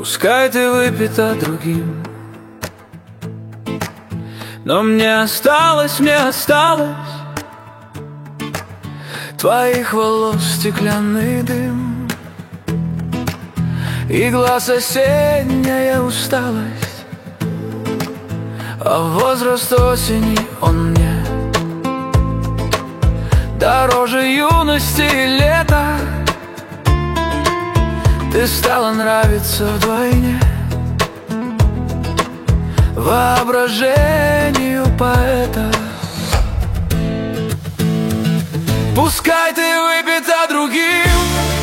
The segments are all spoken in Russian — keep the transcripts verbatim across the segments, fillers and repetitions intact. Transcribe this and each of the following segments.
Пускай ты выпита другим, но мне осталось, мне осталось твоих волос стеклянный дым и глаз осенняя усталость, а возраст осени он мне дороже юности и лета. Ты стала нравиться вдвойне воображению поэта. Пускай ты выпита другим,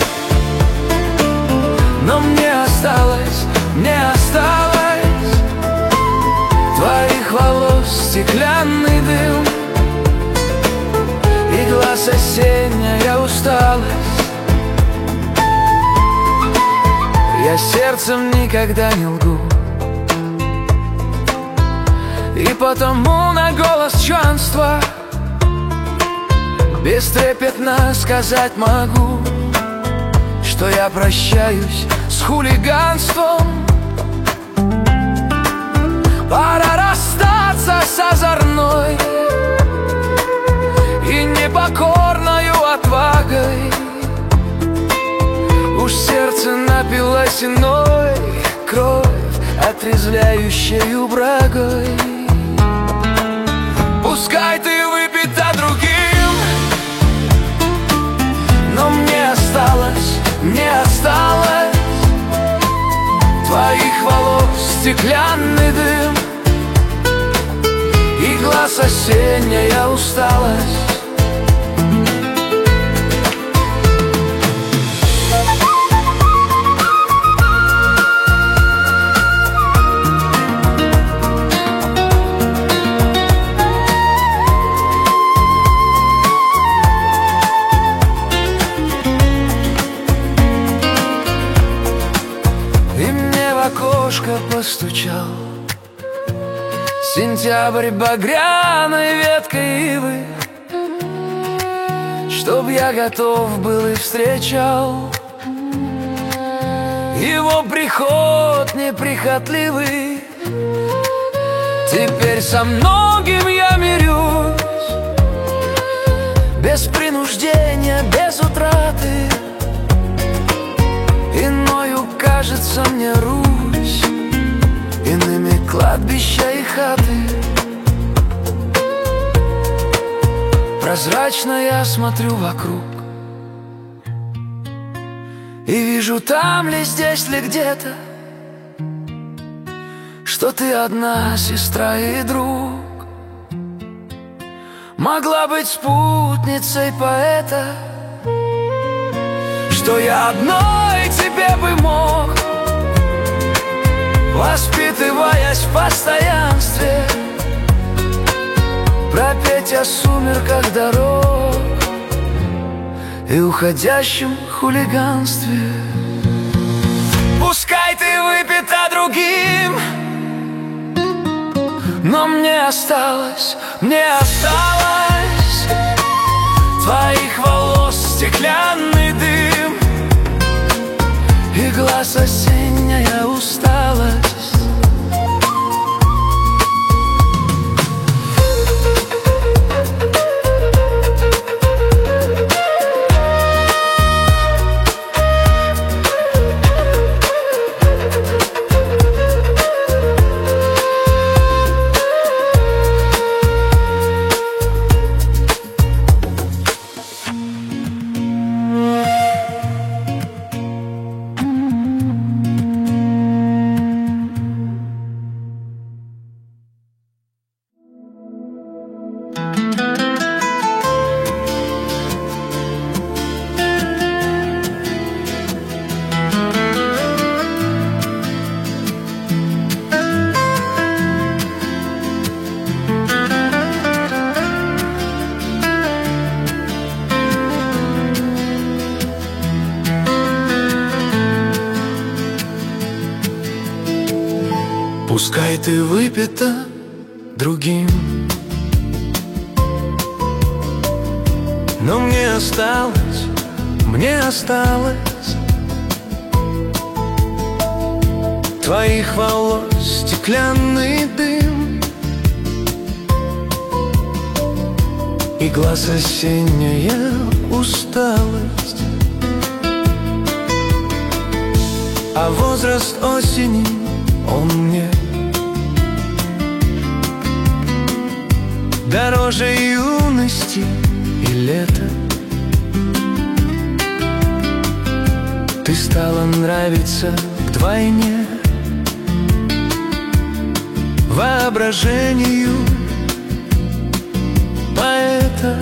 но мне осталось, мне осталось твоих волос стеклянный дым и глаз осенняя усталость. Я сердцем никогда не лгу, и потому на голос чванства бестрепетно сказать могу, что я прощаюсь с хулиганством. Пора расстаться с озорной и непокорною отвагой. Уж сердце напилось иной кровь, отрезвляющею брагой. Пускай ты выпита другим, но мне осталось, мне осталось твоих волос стеклянный дым и глаз осенняя усталость. Постучал сентябрь багряной веткой ивы, чтоб я готов был и встречал его приход неприхотливый. Теперь со многим я мирюсь, без принуждения, без утраты. Иною кажется мне Русь, иными кладбища и хаты. Прозрачно я смотрю вокруг и вижу, там ли, здесь ли, где-то, что ты одна сестра и друг. Могла быть спутницей поэта, что я одной тебе бы мог, воспитываясь в постоянстве, пропеть о сумерках дорог и уходящем хулиганстве. Пускай ты выпита другим, но мне осталось, мне осталось твоих волос стеклянный дым и глаз осенняя усталость. Пускай ты выпита другим, но мне осталось, мне осталось твоих волос стеклянный дым и глаз осенняя усталость. А возраст осени, он мне дороже юности и лета. Ты стала нравиться вдвойне воображению поэта.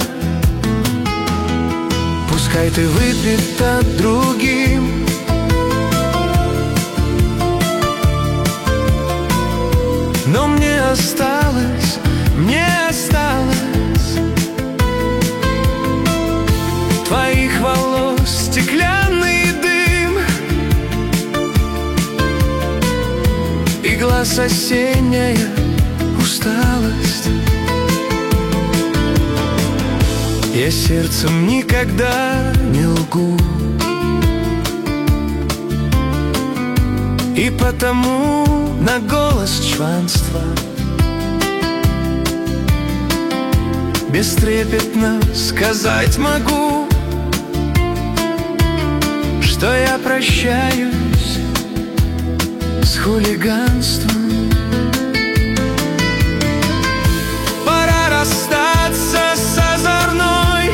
Пускай ты выпита другим, но мне осталось, мне осталось твоих волос стеклянный дым и глаз осенняя усталость. Я сердцем никогда не лгу, и потому на голос чванства бестрепетно сказать могу, что я прощаюсь с хулиганством. Пора расстаться с озорной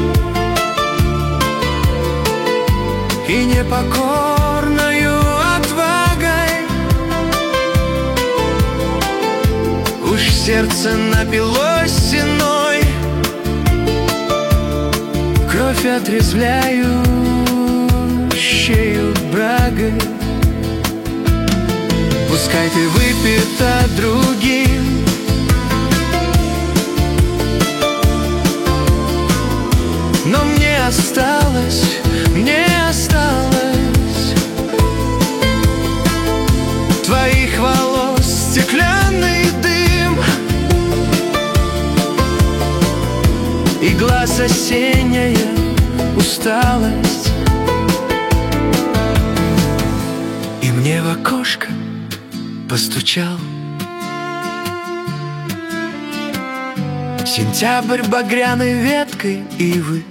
и непокорною отвагой. Уж сердце напилось сеной, кровь отрезвляющею брагой. Пускай ты выпита другим, но мне осталось, мне осталось твоих волос стеклянный дым и глаз осенняя усталость. И мне в окошко постучал сентябрь багряной веткой ивы,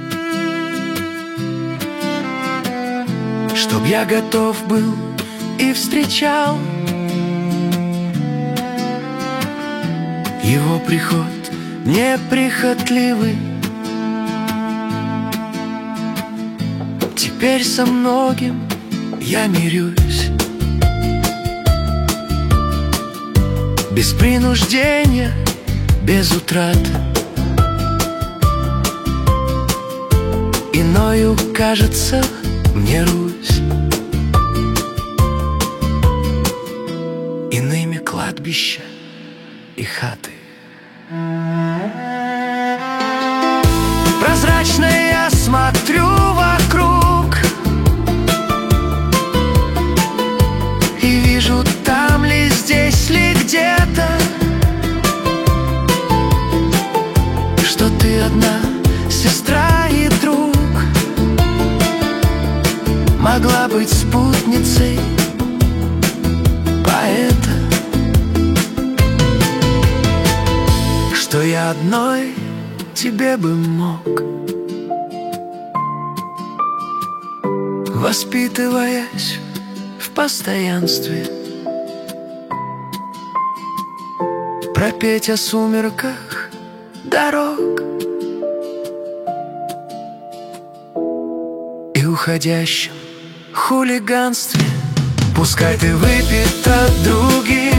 чтоб я готов был и встречал его приход неприхотливый. Теперь со многим я мирюсь, без принуждения, без утрат. Иною кажется мне Русь, иными кладбища и хаты. Прозрачно я смотрю вокруг и вижу, там ли, здесь ли где-то, что ты одна, сестра и друг, могла быть спутницей поэта. Что я одной тебе бы мог, воспитываясь в постоянстве, пропеть о сумерках дорог и уходящем хулиганстве. Пускай ты выпита другим,